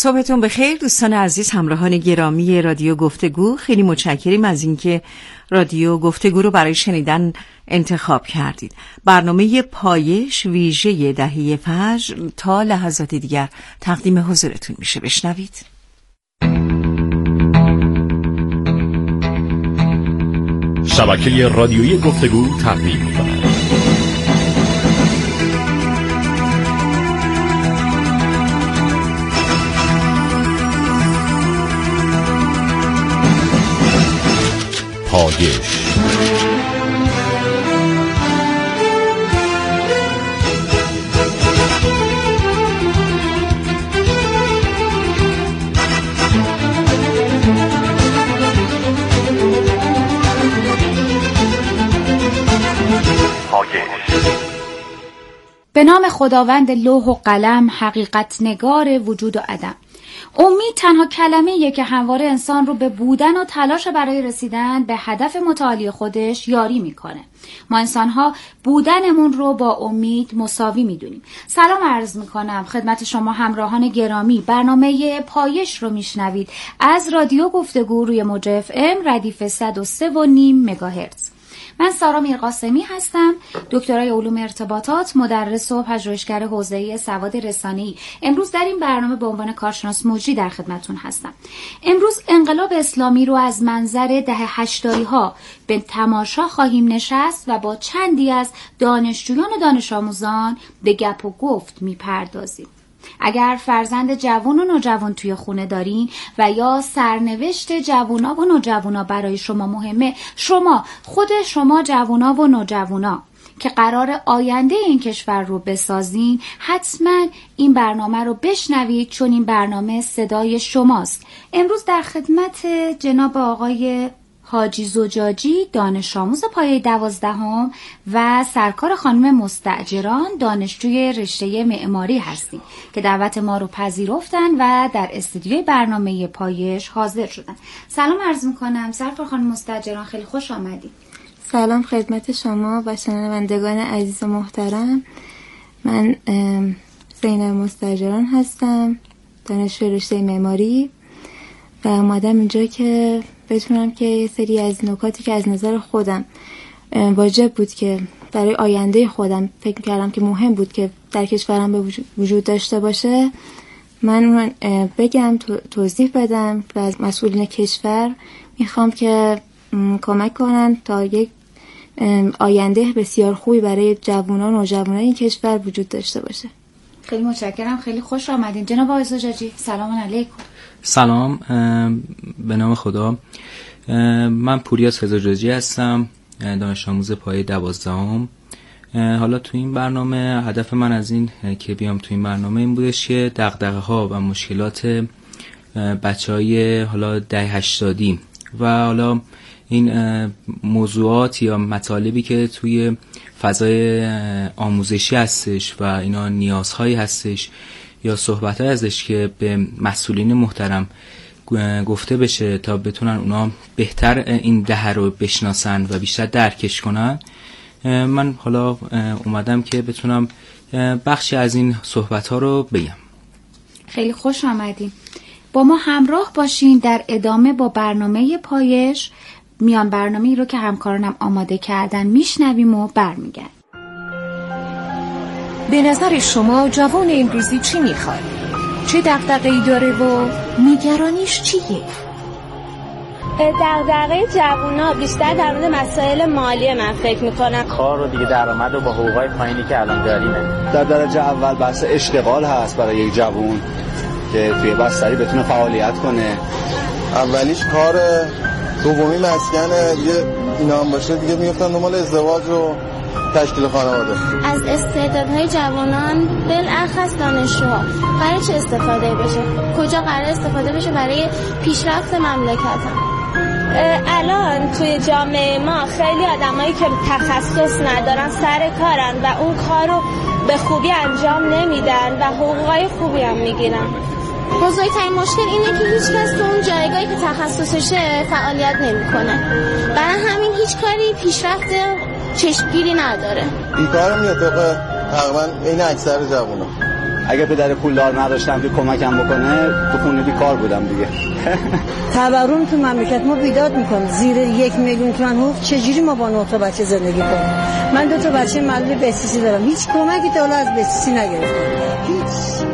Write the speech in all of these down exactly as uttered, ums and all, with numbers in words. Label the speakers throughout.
Speaker 1: صبحتون بخیر دوستان عزیز، همراهان گرامی رادیو گفتگو. خیلی متشکریم از اینکه رادیو گفتگو رو برای شنیدن انتخاب کردید. برنامه پایش ویژه دهه فجر تا لحظات دیگر تقدیم حضورتون میشه. بشنوید.
Speaker 2: شبکه رادیویی گفتگو تقدیم می‌کند. پایش.
Speaker 3: به نام خداوند لوح و قلم، حقیقت نگار وجود و عدم. امید تنها کلمه‌ایه که همواره انسان رو به بودن و تلاش برای رسیدن به هدف متعالی خودش یاری میکنه. ما انسان‌ها بودنمون رو با امید مساوی میدونیم. سلام عرض میکنم خدمت شما همراهان گرامی. برنامه پایش رو میشنوید از رادیو گفتگو روی موج اف ام ردیف صد و سه و نیم مگاهرتز. من سارا میرقاسمی هستم، دکترای علوم ارتباطات، مدرس و پژوهشگر حوزه سواد رسانه‌ای. امروز در این برنامه به عنوان کارشناس مجری در خدمتتون هستم. امروز انقلاب اسلامی رو از منظر دهه هشتادی ها به تماشا خواهیم نشست و با چندی از دانشجویان و دانش آموزان به گپ و گفت میپردازیم. اگر فرزند جوان و نوجوان توی خونه دارین و یا سرنوشت جوونا و نوجوانا برای شما مهمه، شما خود شما جوونا و نوجوانا که قرار آینده این کشور رو بسازین، حتما این برنامه رو بشنوید، چون این برنامه صدای شماست. امروز در خدمت جناب آقای حاجی زجاجی، دانش آموز پایه دوازدهم و سرکار خانم مستاجران، دانشجوی رشته معماری هستیم که دعوت ما رو پذیرفتن و در استودیوی برنامه پایش حاضر شدن. سلام عرض میکنم سرکار خانم مستاجران، خیلی خوش آمدید.
Speaker 4: سلام خدمت شما و شنوندگان عزیز و محترم. من زینب مستاجران هستم، دانشجوی رشته معماری و اومدم اینجا که بتونم که یه سری از نکاتی که از نظر خودم واجب بود که برای آینده خودم فکر کردم که مهم بود که در کشورم به وجود داشته باشه، من بگم، توضیح بدم و از مسئولین کشور میخوام که کمک کنن تا یک آینده بسیار خوبی برای جوانان و نوجوانان این کشور وجود داشته باشه.
Speaker 3: خیلی متشکرم، خیلی خوش آمدین جناب آقای زجاجی. سلام علیکم.
Speaker 5: سلام، به نام خدا. من پوریاس زجاجی هستم، دانش آموز پایه دوازدهم. حالا تو این برنامه هدف من از این که بیام تو این برنامه این بودش که دغدغه ها و مشکلات بچهای حالا دهه هشتادی و حالا این موضوعات یا مطالبی که توی فضای آموزشی هستش و اینا نیازهایی هستش یا صحبت‌های ازش که به مسئولین محترم گفته بشه تا بتونن اونا بهتر این دهه رو بشناسن و بیشتر درکش کنن. من حالا اومدم که بتونم بخشی از این صحبت‌ها رو بگم.
Speaker 3: خیلی خوش آمدین. با ما همراه باشین در ادامه با برنامه پایش. میان برنامه‌ای رو که همکارانم آماده کردن میشنویم و برمیگردیم.
Speaker 6: به نظر شما جوان امروزی چی میخواد؟ چه دغدغه‌ای داره و نگرانیش چیه؟
Speaker 7: دغدغه جوونا بیشتر در مورد مسائل مالی من فکر میکنم.
Speaker 8: کار رو دیگه درآمد و با حقوقای پایینی که الان داریمه.
Speaker 9: در درجه اول بحث اشتغال هست برای یک جوان که توی بستری بتونه فعالیت کنه.
Speaker 10: اولیش کار، دومی مسکن، دیگه اینا هم باشه دیگه میفتن دنبال ازدواج و تشکیل خانواده.
Speaker 7: از استعدادهای جوانان بالاخص دانشجوها قراره چه استفاده بشه؟ کجا قراره استفاده بشه برای پیشرفت مملکت؟ الان توی جامعه ما خیلی آدمایی که تخصص ندارن سر کارن و اون کار رو به خوبی انجام نمیدن و حقوقای خوبی هم میگیرن. بزرگترین مشکل اینه که هیچ کس تو اون جایگاهی که تخصصشه فعالیت نمیکنه. برای همین هیچ کاری پیشرفت چشمگیری نداره.
Speaker 10: این کار میاد طبق تقریبا این اکثر جوونا.
Speaker 9: اگه پدر پولدار نداشتم که کمکم بکنه تو خونه بیکار بودم دیگه.
Speaker 11: تورم تو مملکت ما بیداد میکنه، زیر یک میلیون تومان حقوق چجوری ما با نه تا بچه زندگی کنیم؟ من دو تا بچه معلول بسیسی دارم، هیچ کمکی تا حالا از بسیسی نگرفتم، هیچ.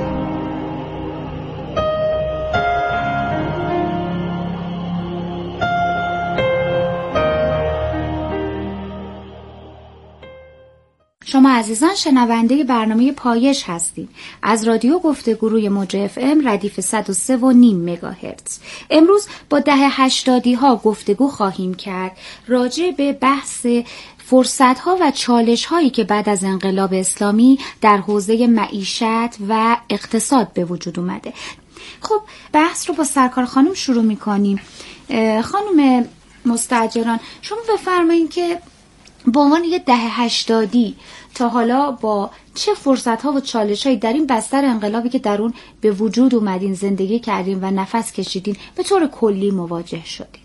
Speaker 3: شما عزیزان شنونده برنامه پایش هستید از رادیو گفتگو روی موج اف ام ردیف صد و سه و نیم مگاهرتز. امروز با دهه هشتادی ها گفتگو خواهیم کرد راجع به بحث فرصت ها و چالش هایی که بعد از انقلاب اسلامی در حوزه معیشت و اقتصاد به وجود اومده. خب بحث رو با سرکار خانم شروع میکنیم. خانم مستاجران، شما بفرمایید که با عنوان یه دهه هشتادی تا حالا با چه فرصت‌ها و چالش‌هایی در این بستر انقلابی که در اون به وجود اومدین زندگی کردین و نفس کشیدین به طور کلی مواجه شدین؟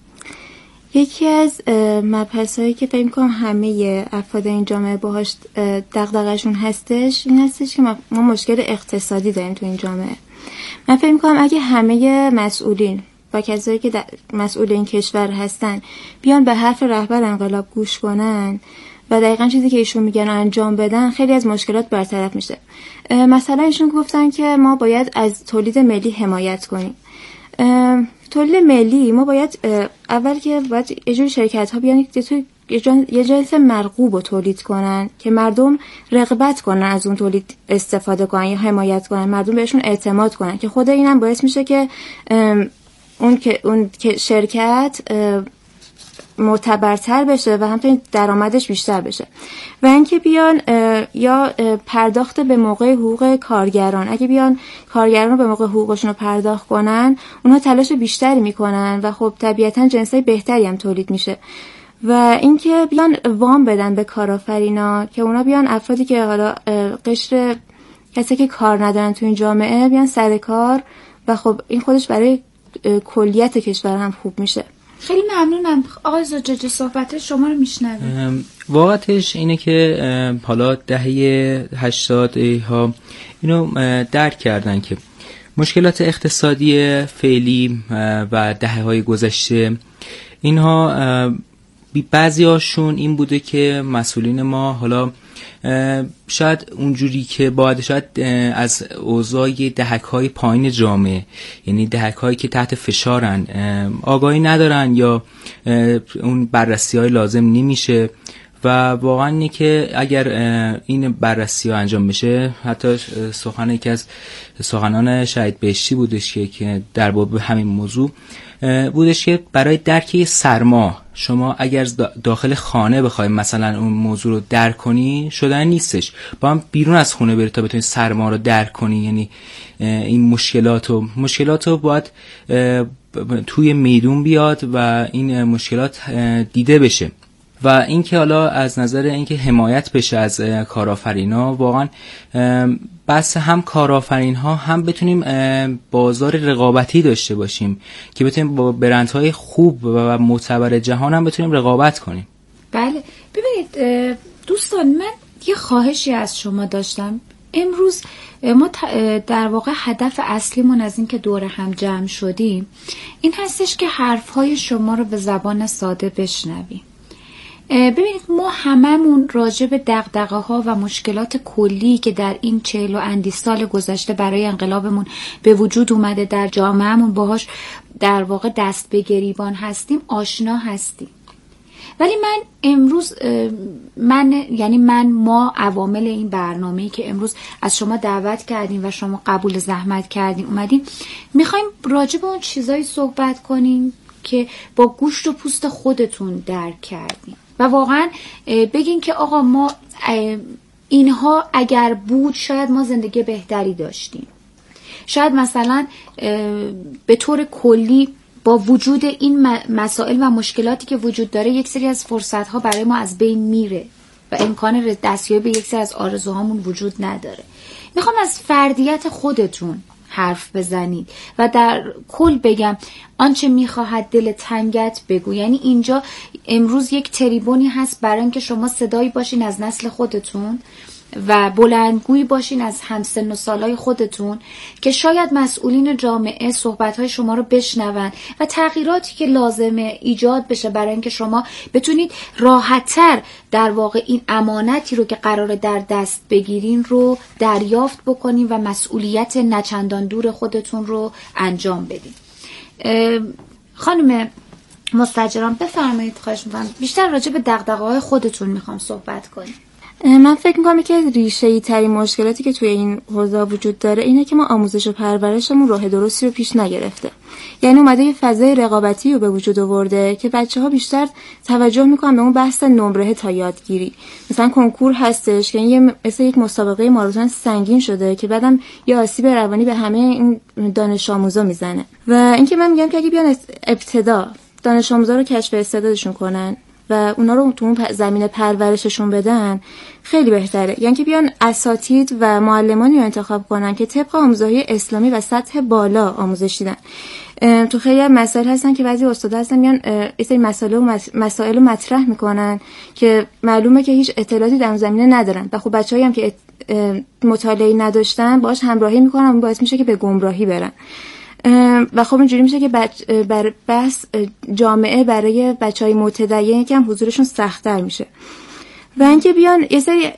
Speaker 4: یکی از مبحث‌هایی که فکر می‌کنم همه افراد این جامعه باهاش دغدغه‌شون هستش این هستش که ما مشکل اقتصادی داریم تو این جامعه. من فکر می‌کنم اگه همه مسئولین و کسایی که مسئول این کشور هستن بیان به حرف رهبر انقلاب گوش کنن و دقیقاً چیزی که ایشون میگن انجام بدن، خیلی از مشکلات برطرف میشه. مثلا ایشون گفتن که ما باید از تولید ملی حمایت کنیم. تولید ملی ما باید اول که باید یه جور شرکت ها بیان یه جنس مرغوب رو تولید کنن که مردم رغبت کنن از اون تولید استفاده کنن یا حمایت کنن، مردم بهشون اعتماد کنن، که خود اینم باعث میشه که اون که اون که شرکت معتبرتر بشه و همچنین درآمدش بیشتر بشه. و اینکه بیان یا پرداخت به موقع حقوق کارگران، اگه بیان کارگران به موقع حقوقشون رو پرداخت کنن، اونها تلاش بیشتری میکنن و خب طبیعتاً جنسای بهتری هم تولید میشه. و اینکه بیان وام بدن به کارآفرینا که اونا بیان افرادی که حالا قشر کسی که کار ندارن تو این جامعه بیان سر کار و خب این خودش برای کلیت کشور هم خوب میشه.
Speaker 3: خیلی ممنونم آقای زجاجی، صحبت شما رو میشنویم.
Speaker 5: واقعتش اینه که حالا دهه هشتاد ها اینو درک کردن که مشکلات اقتصادی فعلی و دهه های گذشته اینها بعضی هاشون این بوده که مسئولین ما حالا شاید اونجوری که باید شاید از اوضاع دهک‌های پایین جامعه، یعنی دهک‌هایی که تحت فشارن، آگاهی ندارن یا اون بررسی‌های لازم نمیشه. و واقعا اینه که اگر این بررسی ها انجام بشه، حتی سخن یکی از سخنان شهید بهشتی بودش که در باب همین موضوع بودش که برای درک سرما شما اگر داخل خانه بخواید مثلا اون موضوع رو درک کنی شدن نیستش، با هم بیرون از خونه بری تا بتونی سرما رو درک کنی. یعنی این مشکلات و مشکلات رو باید توی میدون بیاد و این مشکلات دیده بشه. و اینکه حالا از نظر اینکه حمایت بشه از کارآفرینا، واقعا بس هم کارآفرین‌ها هم بتونیم بازار رقابتی داشته باشیم که بتونیم با برندهای خوب و معتبر جهان هم بتونیم رقابت کنیم.
Speaker 3: بله ببینید دوستان، من یه خواهشی از شما داشتم. امروز ما در واقع هدف اصلیمون از این که دور هم جمع شدیم این هستش که حرفهای شما رو به زبان ساده بشنویم. ببینید ما هممون راجع به دغدغه‌ها و مشکلات کلی که در این چهل و اندی سال گذشته برای انقلابمون به وجود اومده در جامعهمون باهاش در واقع دست به گریبان هستیم، آشنا هستیم. ولی من امروز من یعنی من ما عوامل این برنامه‌ای که امروز از شما دعوت کردیم و شما قبول زحمت کردین اومدین، میخوایم راجع به اون چیزایی صحبت کنیم که با گوشت و پوست خودتون درک کردیم و واقعا بگین که آقا ما اینها اگر بود شاید ما زندگی بهتری داشتیم. شاید مثلا به طور کلی با وجود این مسائل و مشکلاتی که وجود داره یک سری از فرصت‌ها برای ما از بین میره و امکان دستیابی به یک سری از آرزوهامون وجود نداره. میخوام از فردیت خودتون حرف بزنید و در کل بگم آنچه میخواهد دل تنگت بگو. یعنی اینجا امروز یک تریبونی هست برای اینکه شما صدایی باشین از نسل خودتون و بلندگویی باشین از همسن و سالای خودتون که شاید مسئولین جامعه صحبت‌های شما رو بشنون و تغییراتی که لازمه ایجاد بشه برای اینکه شما بتونید راحت‌تر در واقع این امانتی رو که قراره در دست بگیرین رو دریافت بکنین و مسئولیت نچندان دور خودتون رو انجام بدین. خانم مستاجران بفرمایید، خواهش می‌کنم. بیشتر راجع به دغدغه‌های خودتون میخوام صحبت کنیم.
Speaker 4: من فکر میکنم که ریشه‌ای ترین مشکلاتی که توی این حوزه وجود داره اینه که ما آموزش و پرورشمون راه درستی رو پیش نگرفته. یعنی اومده یه فضای رقابتی رو به وجود آورده که بچه‌ها بیشتر توجه میکنن به اون بحث نمره تا یادگیری. مثلا کنکور هستش که این مثل یک مسابقه ماراتون سنگین شده که بعدم یه آسیب روانی به همه این دانش آموزا میزنه. و اینکه من میگم که اگه بیان ابتدا دانش آموزا رو کشف استعدادشون کنن و اونا رو تو اون زمینه پرورششون بدن خیلی بهتره. یعنی که بیان اساتید و معلمانی رو انتخاب کنن که طبق آموزش‌های اسلامی و سطح بالا آموزش دیدن. تو خیلی مسائل هستن که بعضی استادا هستن میان یه سری مسائل و مسائل رو مطرح میکنن که معلومه که هیچ اطلاعاتی در اون زمینه ندارن و خب بچه‌ای هم که مطالعه نداشتن باهاش همراهی میکنن و باعث میشه که به گمراهی برن. و خب اینجوری میشه که بچ... بر بس جامعه برای بچهای متدین یکم حضورشون سخت‌تر میشه. و اینکه بیان یه سری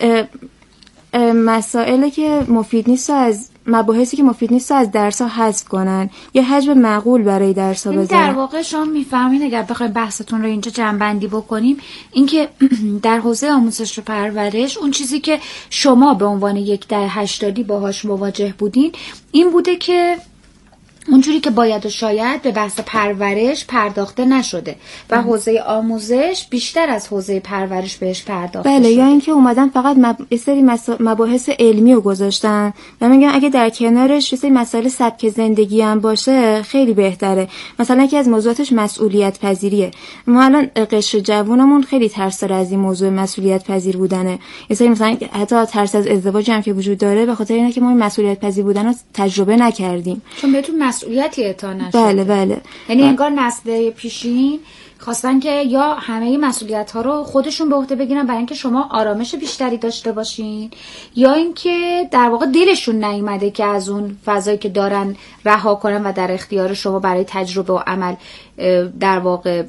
Speaker 4: مسائلی که مفید نیست از مباحثی که مفید نیست از درس‌ها حذف کنن یا حجم معقول برای درس‌ها بذارن.
Speaker 3: در واقع شما میفهمین اگر بخوایم بحثتون رو اینجا جمع‌بندی بکنیم اینکه در حوزه آموزش و پرورش اون چیزی که شما به عنوان یک دهه هشتادی باهاش مواجه بودین این بوده که اونجوری که باید و شاید به بحث پرورش پرداخته نشده و حوزه آموزش بیشتر از حوزه پرورش بهش پرداخته
Speaker 4: بله
Speaker 3: شده.
Speaker 4: یا اینکه اومدن فقط مب... یه سری مس... مباحث علمی رو گذاشتن و میگن اگه در کنارش یه سری مسائل سبک زندگی هم باشه خیلی بهتره. مثلا یکی از موضوعاتش مسئولیت پذیریه. ما الان قشر جوونمون خیلی ترس داره از این موضوع مسئولیت پذیر بودنه. یه سری مثلا حتی ترس از ازدواج هم که وجود داره به خاطر اینه که ما این مسئولیت پذیر بودن رو تجربه نکردیم.
Speaker 3: چون بهتون مسئولیتی اعطا نشده.
Speaker 4: بله بله.
Speaker 3: یعنی انگار نسل پیشین خواستن که یا همه مسئولیت ها رو خودشون به عهده بگیرن برای اینکه شما آرامش بیشتری داشته باشین یا اینکه در واقع دلشون نیومده که از اون فضایی که دارن رها کنن و در اختیار شما برای تجربه و عمل در واقع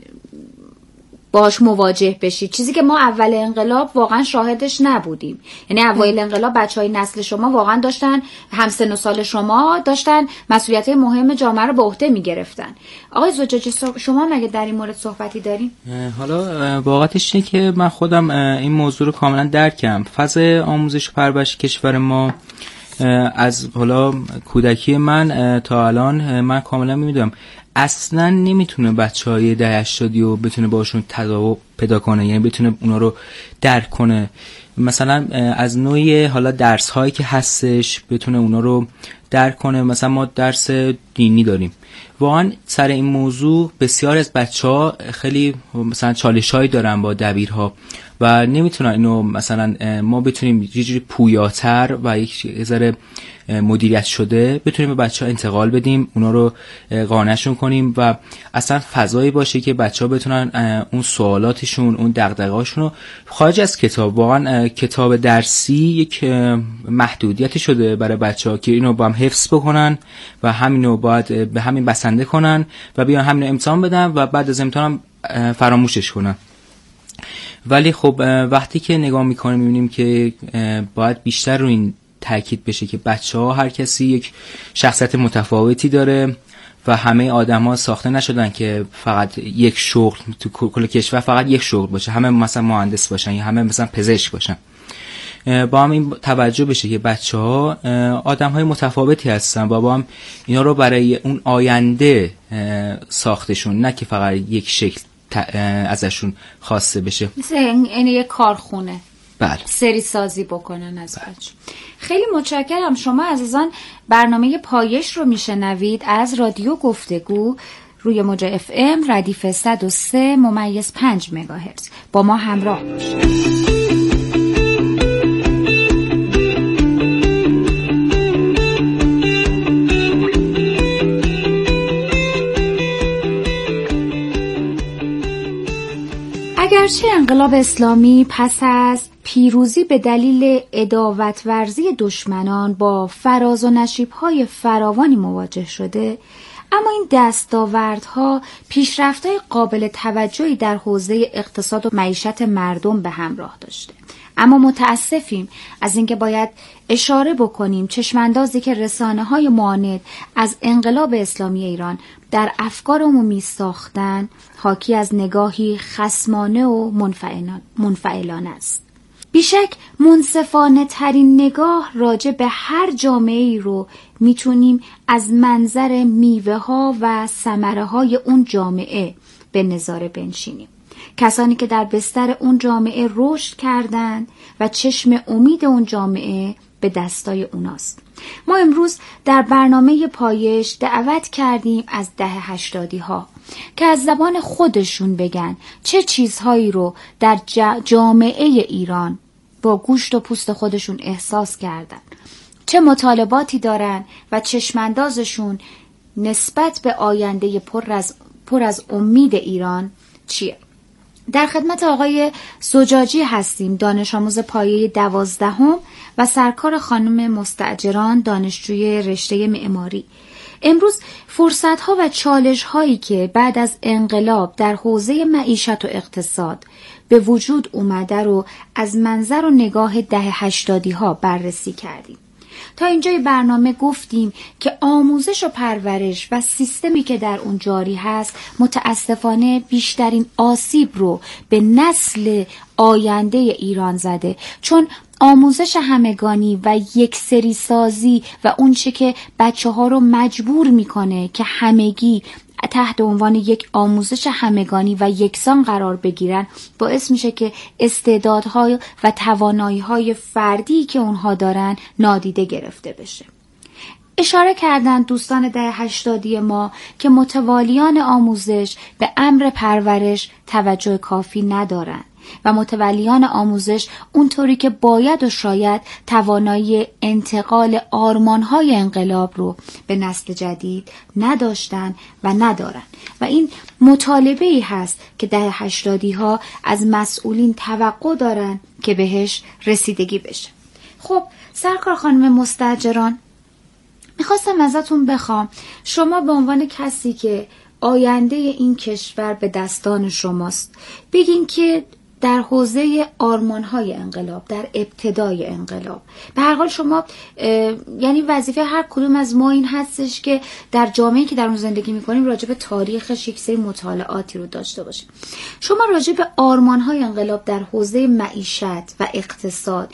Speaker 3: باش مواجه بشید. چیزی که ما اول انقلاب واقعا شاهدش نبودیم. یعنی اوایل انقلاب بچهای نسل شما واقعا داشتن همسن و سال شما داشتن مسئولیت‌های مهم جامعه رو به عهده می‌گرفتن. آقای زجاجی شما مگه در این مورد صحبتی دارین؟
Speaker 5: حالا واقعیتش اینه که من خودم این موضوع رو کاملا درکم. فضای آموزش و پرورش کشور ما از حالا کودکی من تا الان من کاملا می‌دونم اصلا نمیتونه بچهای ده هشتادی رو بتونه باشون تداوم پیدا کنه، یعنی بتونه اونا رو درک کنه. مثلا از نوعی حالا درس هایی که هستش بتونه اونا رو درک کنه. مثلا ما درس دینی داریم، واقعا سر این موضوع بسیار از بچه‌ها خیلی مثلا چالش‌هایی دارن با دبیرها و نمیتونن اینو مثلا ما بتونیم یه جوری پویاتر و یک ذره مدیریت شده بتونیم به بچه‌ها انتقال بدیم، اونا رو قانعشون کنیم و اصلا فضایی باشه که بچه‌ها بتونن اون سوالاتشون اون دغدغه‌هاشون رو خارج از کتاب، واقعا کتاب درسی یک محدودیتی شده برای بچه‌ها که اینو با هم حفظ بکنن و همینو باید به همین بسنده کنن و بیان همینو امتحان بدن و بعد از امتحان فراموشش کنن. ولی خب وقتی که نگاه میکنیم میبینیم که باید بیشتر رو این تاکید بشه که بچه‌ها هر کسی یک شخصیت متفاوتی داره و همه آدم‌ها ساخته نشدن که فقط یک شغل تو کل کشور فقط یک شغل باشه، همه مثلا مهندس باشن یا همه مثلا پزشک باشن. با هم این توجه بشه که بچه‌ها آدم‌های متفاوتی هستن و با هم اینا رو برای اون آینده ساختشون، نه که فقط یک شکل ازشون خواسته بشه.
Speaker 3: مثل این یک کارخونه
Speaker 5: بله.
Speaker 3: سری سازی بکنن از بچه. خیلی متشکرم. شما عزیزان برنامه پایش رو میشنوید از رادیو گفتگو روی موج اف ام ردیف صد و سه ممیز پنج مگاهرتز. با ما همراه باشید. اگرچه انقلاب اسلامی پس از پیروزی به دلیل عداوت ورزی دشمنان با فراز و نشیب‌های فراوانی مواجه شده، اما این دستاوردها پیشرفت‌های قابل توجهی در حوزه اقتصاد و معیشت مردم به همراه داشته. اما متاسفیم از اینکه باید اشاره بکنیم چشماندازی که رسانه‌های معاند از انقلاب اسلامی ایران در افکار عمومی ساختن حاکی از نگاهی خصمانه و منفعلانه است. بیشک منصفانه ترین نگاه راجع به هر جامعه‌ای رو میتونیم از منظر میوه ها و ثمره های اون جامعه به نظاره بنشینیم. کسانی که در بستر اون جامعه رشد کردند و چشم امید اون جامعه به دستای اوناست. ما امروز در برنامه پایش دعوت کردیم از دهه هشتادی ها که از زبان خودشون بگن چه چیزهایی رو در جامعه ایران با گوشت و پوست خودشون احساس کردن، چه مطالباتی دارن و چشماندازشون نسبت به آینده پر از پر از امید ایران چیه. در خدمت آقای زجاجی هستیم، دانش آموز پایه دوازدهم و سرکار خانم مستاجران، دانشجوی رشته معماری. امروز فرصت‌ها و چالش‌هایی که بعد از انقلاب در حوزه معیشت و اقتصاد به وجود اومده رو از منظر و نگاه دهه هشتادی‌ها بررسی کردیم. تا اینجای برنامه گفتیم که آموزش و پرورش و سیستمی که در اون جاری هست متاسفانه بیشترین آسیب رو به نسل آینده ایران زده، چون آموزش همگانی و یک سری سازی و اون چه که بچه ها رو مجبور میکنه که همگی تحت عنوان یک آموزش همگانی و یکسان قرار بگیرن باعث میشه که استعدادهای و توانایی‌های فردی که اونها دارن نادیده گرفته بشه. اشاره کردن دوستان دهه هشتادی ما که متوالیان آموزش به امر پرورش توجه کافی ندارن و متولیان آموزش اونطوری که باید و شاید توانایی انتقال آرمانهای انقلاب رو به نسل جدید نداشتن و ندارن و این مطالبه‌ای هست که دهه هشتادی ها از مسئولین توقع دارن که بهش رسیدگی بشه. خب سرکار خانم مستاجران، میخواستم ازتون بخوام شما به عنوان کسی که آینده این کشور به دستان شماست بگین که در حوزه آرمان‌های انقلاب، در ابتدای انقلاب، به هر حال شما یعنی وظیفه هر کدوم از ما این هستش که در جامعه‌ای که در اون زندگی می‌کنیم راجع به تاریخش یک سری مطالعاتی رو داشته باشیم. شما راجع به آرمان‌های انقلاب در حوزه معیشت و اقتصاد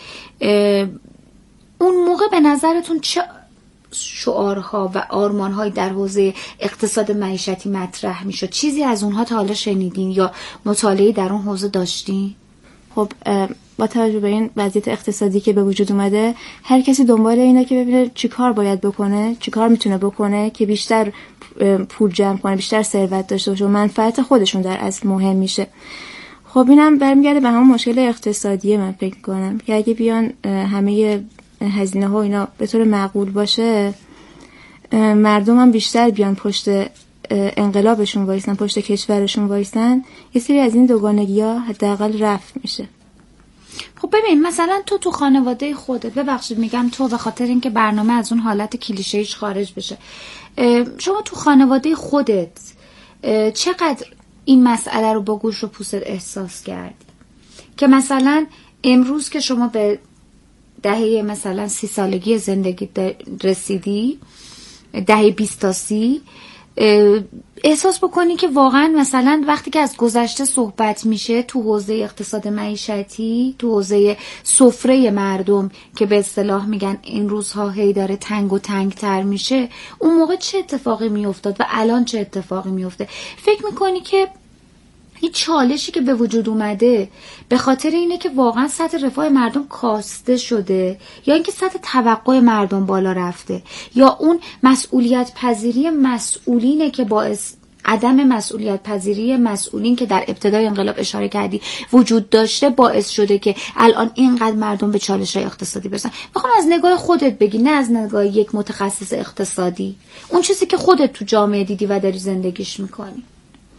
Speaker 3: اون موقع به نظرتون چه شعارها و آرمان‌های در حوزه اقتصاد معیشتی مطرح میشد؟ چیزی از اونها تا حالا شنیدین یا مطالعه در اون حوزه داشتین؟
Speaker 4: خب با توجه به این وضعیت اقتصادی که به وجود اومده، هر کسی دنبال اینه که ببینه چی کار باید بکنه، چی کار میتونه بکنه که بیشتر پول جمع کنه، بیشتر ثروت داشته باشه و منفعت خودشون در اصل مهم میشه. خب اینم برمیگرده به همون مشکل اقتصادی. من فکر کنم که اگه بیان همه هزینه ها اینا به طور معقول باشه، مردم هم بیشتر بیان پشت انقلابشون وایسن، پشت کشورشون وایسن، یه سری از این دوگانگی ها حداقل رفع میشه.
Speaker 3: خب ببین مثلا تو تو خانواده خودت، ببخشید میگم تو به خاطر اینکه برنامه از اون حالت کلیشه‌ایش خارج بشه، شما تو خانواده خودت چقدر این مسئله رو با گوش و پوست احساس کردی که مثلا امروز که شما به دهه مثلا سی سالگی زندگی رسیدی، دهه بیست تا سی، احساس بکنی که واقعا مثلا وقتی که از گذشته صحبت میشه تو حوزه اقتصاد معیشتی، تو حوزه سفره مردم که به اصطلاح میگن این روزها هی داره تنگ و تنگ تر میشه، اون موقع چه اتفاقی میافتاد و الان چه اتفاقی میفته؟ فکر میکنی که این چالشی که به وجود اومده به خاطر اینه که واقعا سطح رفاه مردم کاسته شده یا اینکه سطح توقع مردم بالا رفته یا اون مسئولیت پذیری مسئولینه که باعث عدم مسئولیت پذیری مسئولین که در ابتدای انقلاب اشاره کردی وجود داشته باعث شده که الان اینقدر مردم به چالش‌های اقتصادی برسن؟ میخوام از نگاه خودت بگی، نه از نگاه یک متخصص اقتصادی، اون چیزی که خودت تو جامعه دیدی و داری زندگیش میکنی.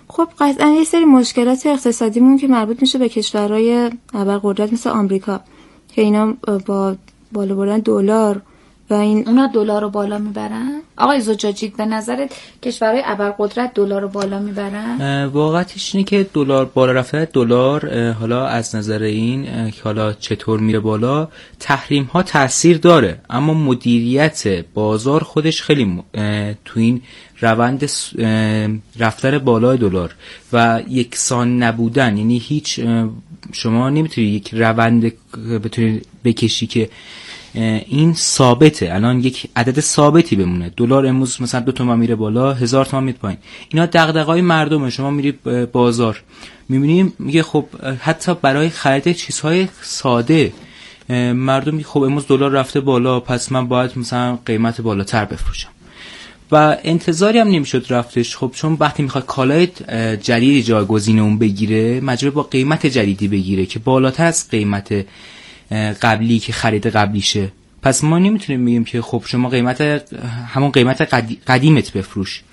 Speaker 4: خب قطعا یه سری مشکلات اقتصادیمون که مربوط میشه به کشورهای ابرقدرت مثل آمریکا که اینا با بالا بردن دلار و این
Speaker 3: اونا دلار رو بالا میبرن. آقای زجاجی به نظرت کشورهای ابرقدرت دلار رو بالا میبرن؟
Speaker 5: واقعیتش اینه که دلار بالا رفتن دلار، حالا از نظر این که حالا چطور میره بالا، تحریم ها تاثیر داره، اما مدیریت بازار خودش خیلی م... تو این روند رفتن بالای دلار و یکسان نبودن، یعنی هیچ شما نمیتونی یک روند بتونی بکشی که این ثابته، الان یک عدد ثابتی بمونه. دلار امروز مثلا دو تومن میره بالا، هزار تومن میاد پایین. اینا دغدغه‌های مردمه. شما میری بازار میبینیم میگه خب حتی برای خرید چیزهای ساده مردم خب امروز دلار رفته بالا، پس من باید مثلا قیمت بالاتر بفروشم و انتظاری هم نمیشد رفتش. خب چون وقتی میخواد کالای جدید جایگزین اون بگیره، مجبور با قیمت جدیدی بگیره که بالاتر از قیمت قبلی که خرید قبلیشه. پس ما نمیتونیم بگیم که خب شما قیمت همون قیمت قدیمت بفروش.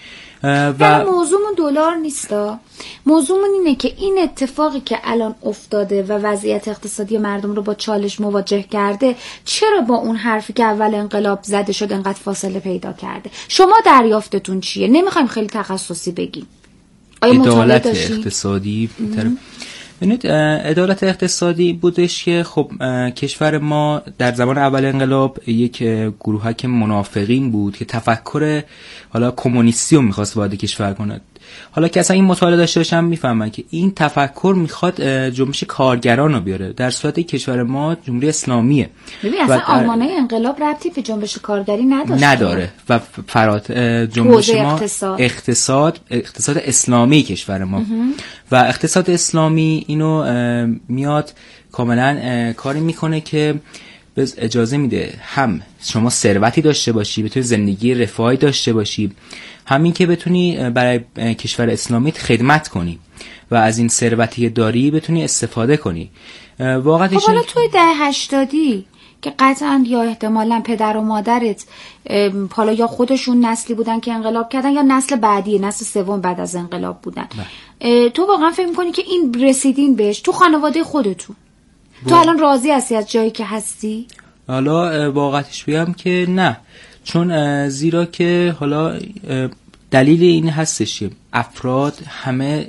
Speaker 3: و موضوعمون دلار نیستا، موضوعمون اینه که این اتفاقی که الان افتاده و وضعیت اقتصادی مردم رو با چالش مواجه کرده، چرا با اون حرفی که اول انقلاب زده شد انقدر فاصله پیدا کرده؟ شما دریافتتون چیه؟ نمیخوایم خیلی تخصصی بگیم. آیا
Speaker 5: عدالت اقتصادی ببینید، عدالت اقتصادی بودش که خب کشور ما در زمان اول انقلاب یک گروهک منافقین بود که تفکر حالا کمونیستی رو میخواست وارد کشور کنه. حالا که اصلا این مطالعه داشته باشم میفهمن که این تفکر میخواد جنبش کارگران رو بیاره، در صورتی کشور ما جمهوری اسلامیه.
Speaker 3: ببین اصلا آرمانه انقلاب ربطی به جنبش کارگری نداشت
Speaker 5: نداره و فرات جنبش ما
Speaker 3: اقتصاد.
Speaker 5: اقتصاد اقتصاد اسلامی کشور ما و اقتصاد اسلامی اینو میاد کاملا کاری میکنه که اجازه میده هم شما ثروتی داشته باشی، بتونی زندگی رفاهی داشته باشی، همین که بتونی برای کشور اسلامی خدمت کنی و از این ثروتی داری بتونی استفاده کنی. واقعا
Speaker 3: خب حالا توی دهه هشتادی که قطعا یا احتمالاً پدر و مادرت حالا یا خودشون نسلی بودن که انقلاب کردن یا نسل بعدی، نسل سوم بعد از انقلاب بودن، تو واقعا فکر می‌کنی که این رسیدین بهش تو خانواده خودتون؟ تو الان راضی هستی از جایی که هستی؟
Speaker 5: حالا واقعیتش بگم که نه، چون زیرا که حالا دلیل این هستش که افراد همه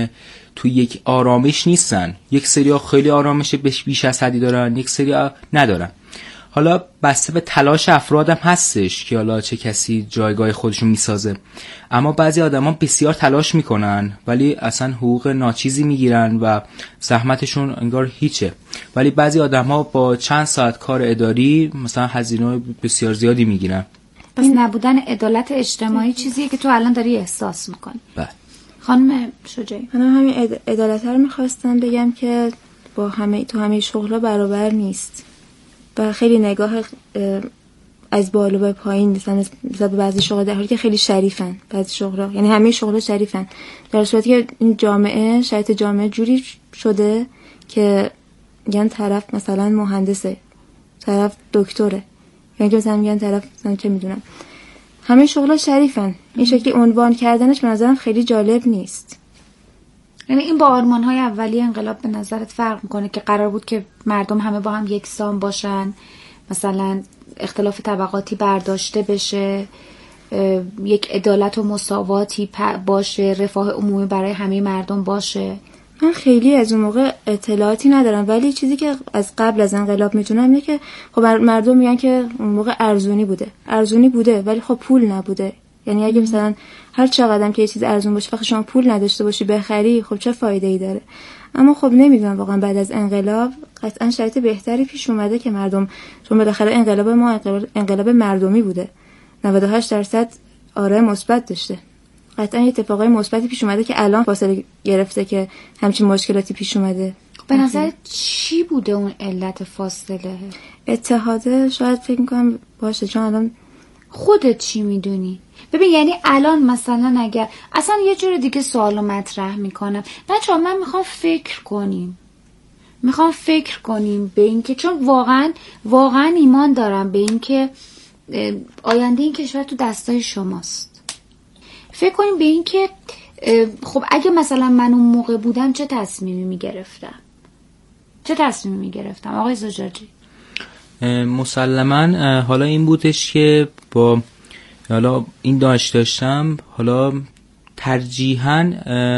Speaker 5: تو یک آرامش نیستن. یک سری خیلی آرامش بیش از حدی دارن، یک سری ندارن. حالا بسته به تلاش افرادم هستش که حالا چه کسی جایگاه خودشون میسازه، اما بعضی آدما بسیار تلاش میکنن ولی اصلا حقوق ناچیزی میگیرن و زحمتشون انگار هیچه، ولی بعضی آدما با چند ساعت کار اداری مثلا هزینه بسیار زیادی میگیرن.
Speaker 3: پس نبودن عدالت اجتماعی چیزیه که تو الان داری احساس میکنی.
Speaker 5: بله
Speaker 3: خانم شجاعی،
Speaker 4: من همین عدالت رو میخواستم بگم که با همه تو همه شغل‌ها برابر نیست و خیلی نگاه از بالا به پایین مثلا مثلا بعضی شغل‌ها در حالی که خیلی شریفن، بعضی شغل‌ها یعنی همه شغل‌ها شریفن، در صورتی که این جامعه شرایط جامعه جوری شده که میگن طرف مثلا مهندسه، طرف دکتره، یعنی که مثلا میگن طرف مثلا چه میدونم، همه شغل‌ها شریفن. این شکلی عنوان کردنش به نظرم خیلی جالب نیست.
Speaker 3: یعنی این با آرمان‌های اولیه انقلاب به نظرت فرق میکنه که قرار بود که مردم همه با هم یکسان باشن، مثلا اختلاف طبقاتی برداشته بشه، یک عدالت و مساواتی باشه، رفاه عمومی برای همه مردم باشه.
Speaker 4: من خیلی از اون موقع اطلاعاتی ندارم، ولی چیزی که از قبل از انقلاب میتونم اینه که خب مردم میگن که اون موقع ارزونی بوده ارزونی بوده ولی خب پول نبوده. یعنی اگه مثلا هر چقدرم که یه چیز ارزون باشه وقتی شما پول نداشته باشی بخری، خب چه فایده ای داره؟ اما خب نمیدونم واقعا بعد از انقلاب قطعا شرایط بهتری پیش اومده که مردم، چون بالاخره انقلاب ما انقلاب مردمی بوده، نود و هشت درصد آره مثبت داشته، قطعا اتفاقای مثبتی پیش اومده که الان فاصله گرفته که همچین مشکلاتی پیش اومده.
Speaker 3: به نظر چی بوده اون علت فاصله؟
Speaker 4: اتحاده شاید فکر میکنم باشه، چون الان
Speaker 3: خودت چی میدونی؟ ببین یعنی الان مثلا اگر اصلا یه جور دیگه سوالو مطرح میکنم بچه‌ها، من میخوام فکر کنیم میخوام فکر کنیم به این که چون واقعا واقعا ایمان دارم به این که آینده این کشور تو دستای شماست. فکر کنیم به این که خب اگه مثلا من اون موقع بودم چه تصمیمی میگرفتم؟ چه تصمیمی میگرفتم آقای زجاجی؟
Speaker 5: مسلماً حالا این بودش که با حالا این دانش داشتم، حالا ترجیحاً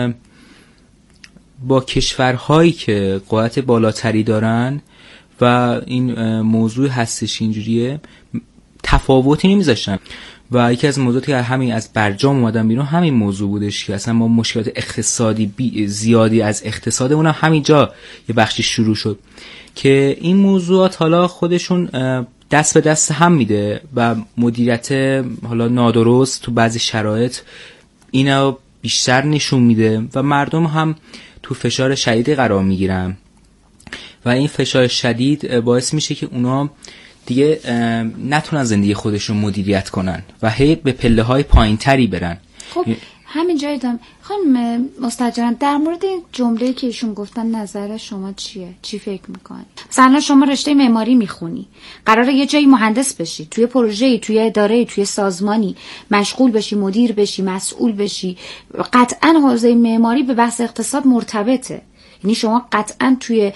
Speaker 5: با کشورهایی که قدرت بالاتری دارن و این موضوع هستش اینجوریه تفاوتی نمیذاشتن و یکی از موضوعاتی که همین از برجام اومدن بیرون همین موضوع بودش که اصلا ما مشکلات اقتصادی بی زیادی از اقتصادمون هم همینجا یه بخشی شروع شد که این موضوعات حالا خودشون دست به دست هم میده و مدیریت حالا نادرست تو بعضی شرایط اینا بیشتر نشون میده و مردم هم تو فشار شدیدی قرار میگیرن و این فشار شدید باعث میشه که اونا دیگه نتونن زندگی خودشون مدیریت کنن و هی به پله های پایین تری برن.
Speaker 3: خب همین جایی دارم خانم مستجران، در مورد این جمله‌ای که ایشون گفتن نظر شما چیه؟ چی فکر میکنی؟ مثلا شما رشته معماری میخونی، قراره یه جایی مهندس بشی، توی پروژه‌ای، توی اداره‌ای، توی سازمانی مشغول بشی، مدیر بشی، مسئول بشی، قطعاً حوزه معماری به بحث اقتصاد مرتبطه. یعنی شما قطعاً توی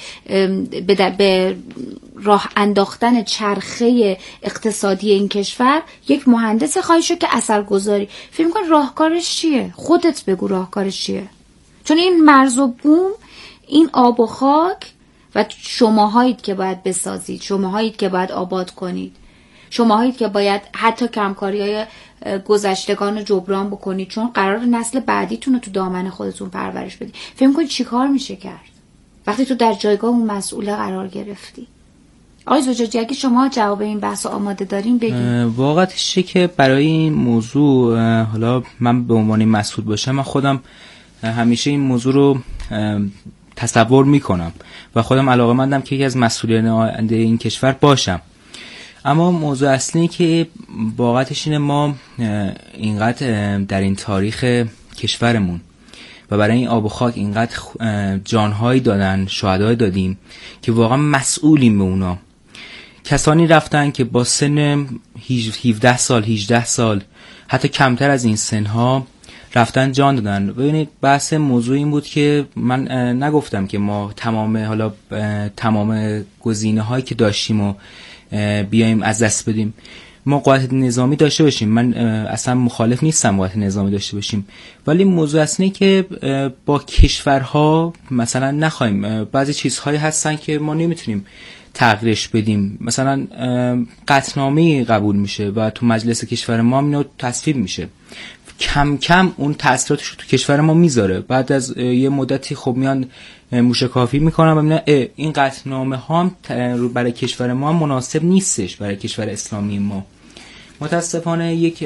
Speaker 3: به راه انداختن چرخه اقتصادی این کشور یک مهندس خواهی شد که اثرگذاری. فکر می‌کنی راهکارش چیه؟ خودت بگو راهکارش چیه؟ چون این مرز و بوم، این آب و خاک و شماهایید که باید بسازید، شماهایید که باید آباد کنید، شماهایید که باید حتی کمکاری‌های گذشتگان رو جبران بکنید، چون قرار نسل بعدیتون رو تو دامن خودتون پرورش بدید. فکر می‌کنی چی کار میشه کرد وقتی تو در جایگاه اون مسئول قرار گرفتی؟ آقای زجاجی اگه شما جواب این بحث آماده دارین بگید.
Speaker 5: واقعیتشه که برای این موضوع حالا من به عنوان مسئول باشم، من خودم همیشه این موضوع رو تصور میکنم و خودم علاقه‌مندم که یکی از مسئولین آینده این کشور باشم. اما موضوع اصلی که واقعیتش اینه ما اینقدر در این تاریخ کشورمون و برای این آب و خاک اینقدر جانهایی دادن، شهدای دادیم که واقعا مسئولیم به اونا. کسانی رفتن که با سن هفده سال، هجده سال، حتی کمتر از این سنها رفتن جان دادن. ببینید بحث موضوع این بود که من نگفتم که ما تمام حالا تمام گزینه هایی که داشتیم و بیایم از دست بدیم. ما قدرت نظامی داشته باشیم، من اصلا مخالف نیستم قدرت نظامی داشته باشیم، ولی موضوع اصلی که با کشورها مثلا نخوایم، بعضی چیزهایی هستن که ما نمیتونیم تغییرش بدیم. مثلا قطعنامه قبول میشه و تو مجلس کشور ما اینو تصویب میشه، کم کم اون تاثیراتش رو تو کشور ما میذاره. بعد از یه مدتی خب میان موشکافی میکنن و میگن این قطعنامه ها برای کشور ما مناسب نیستش، برای کشور اسلامی ما. متاسفانه یک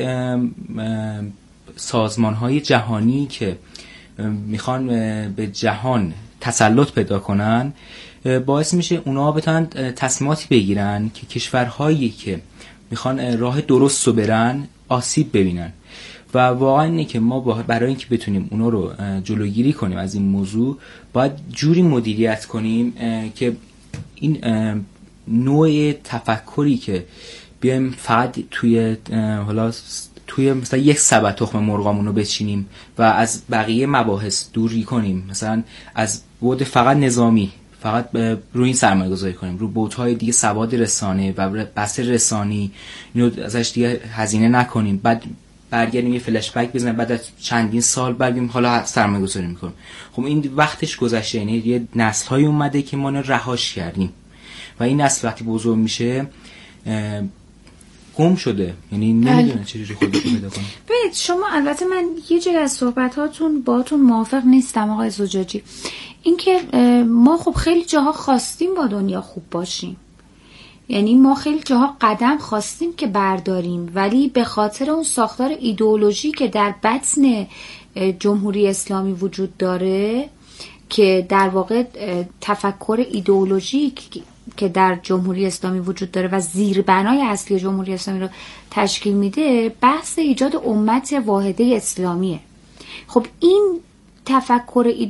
Speaker 5: سازمان های جهانی که میخوان به جهان تسلط پیدا کنن باعث میشه اونا بتونن تصمیماتی بگیرن که کشورهایی که میخوان راه درست رو برن آسیب ببینن. و واقعا اینه که ما برای اینکه بتونیم اونا رو جلوگیری کنیم از این موضوع باید جوری مدیریت کنیم که این نوع تفکری که بیایم فقط توی حالا توی مثلا یک سبد تخم مرغامون رو بچینیم و از بقیه مباحث دوری کنیم، مثلا از بعد فقط نظامی فقط روی این سرمایه گذاری کنیم، رو بودهای دیگه سواد رسانه و بحث رسانی اینو ازش دیگه هزینه نکنیم، بعد برگردیم یه فلش بک بزنیم بعد از چندین سال برگردیم حالا سرمایه گذاری میکنیم. خب این وقتش گذشته، یعنی یه نسل های اومده که ما رهاش کردیم و این نسل وقتی بزرگ میشه گم شده، یعنی نمیدونه چجوری خودش رو پیدا کنه.
Speaker 3: ببینید شما، البته من یه جایی از صحبت هاتون باهاتون موافق نیستم آقای زجاجی، اینکه ما خب خیلی جاها خواستیم با دنیا خوب باشیم، یعنی ما خیلی جاها قدم خواستیم که برداریم، ولی به خاطر اون ساختار ایدئولوژی که در بطن جمهوری اسلامی وجود داره که در واقع تفکر ایدئولوژی که در جمهوری اسلامی وجود داره و زیربنای اصلی جمهوری اسلامی رو تشکیل میده، بحث ایجاد امت واحده اسلامیه. خب این تفکر